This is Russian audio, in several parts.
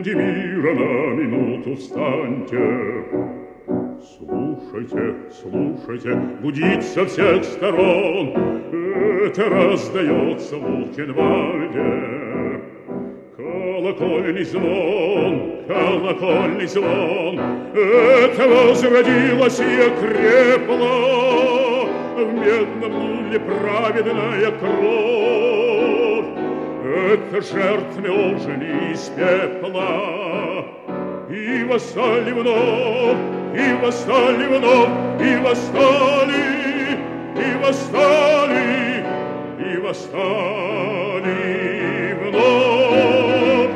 Люди мира, на минуту встаньте. Слушайте, слушайте, гудит со всех сторон. Это раздается в Бухенвальде. Колокольный звон, колокольный звон. Это возродилось и окрепло в медном луле праведная кровь. Это жертвы ожили из пепла и восстали вновь, и восстали вновь, и восстали, и восстали, и восстали вновь.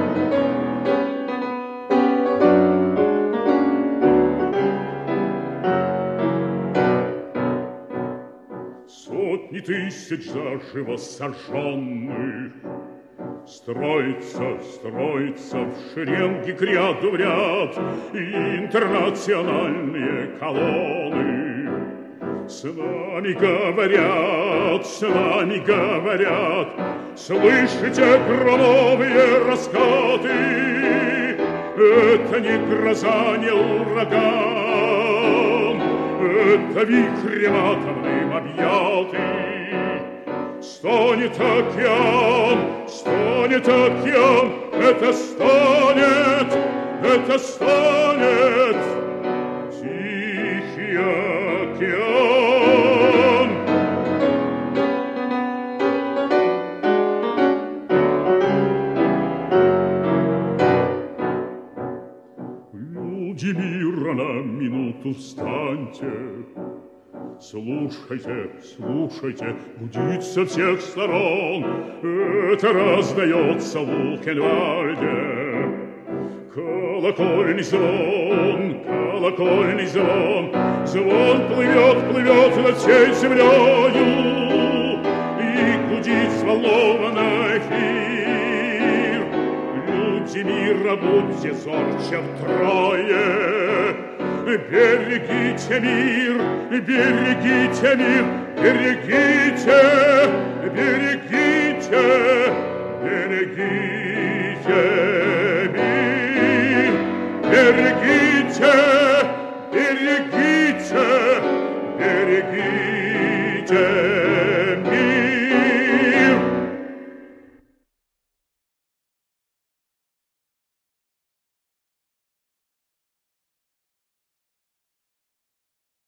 Сотни тысяч заживо сожженных строится, строится в шеренги к ряду в ряд интернациональные колонны. С нами говорят, с нами говорят, слышите громовые раскаты? Это не гроза, не ураган, это вихрем атомным объятый. Стонет океан, это станет, это станет Тихий океан. Люди мира, на минуту встаньте. Слушайте, слушайте, гудит со всех сторон. Это раздается в Бухенвальде. Колокольный звон, колокольный звон. Звон плывет, плывет над всей землею и гудит взволнованно эфир. Люди мира, будьте зорче втрое. Берегите мир, берегите мир, берегите, берегите, берегите мир, берегите, берегите, берегите.